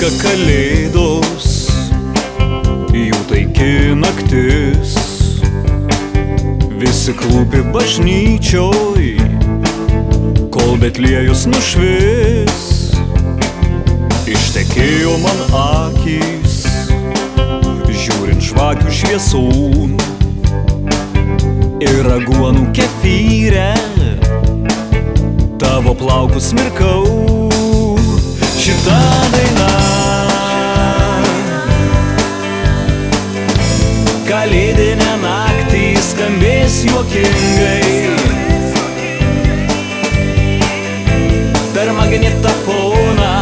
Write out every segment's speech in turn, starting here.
patinka kalėdos, jų taiki naktis. Visi klūpi bažnyčioj, kol Betliejus nušvis. Ištekėjo man akys, žiūrint žvakių šviesun ir aguonų kefyrę, tavo plaukus mirkau. Šita daina kalėdinę naktį skambės juokingai per magnetofoną.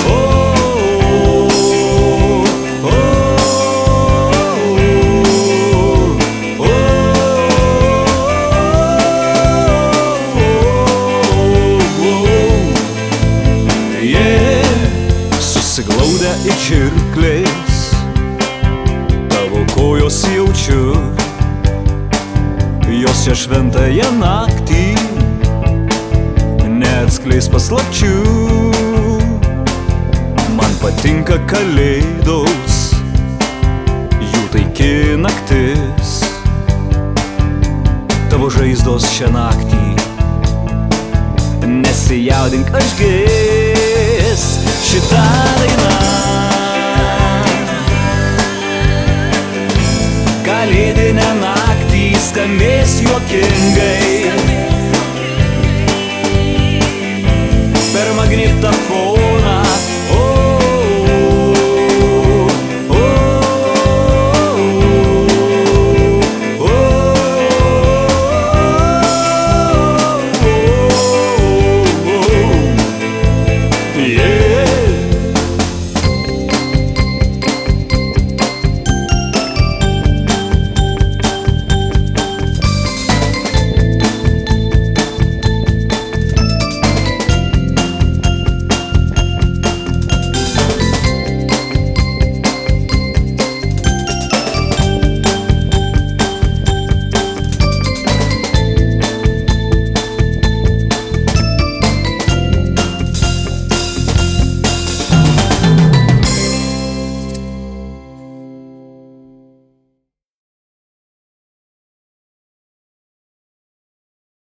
Susiglaudę į čirklės, tavo kojos jaučiu, jos čia šventąją naktį neatskleis paslapčių. Man patinka kalėdos, jų taiki naktis, tavo žaizdos šią naktį. Nesijaudink, aš gės. Šita daina kalėdinę naktį skambės juokingai per magnetofoną.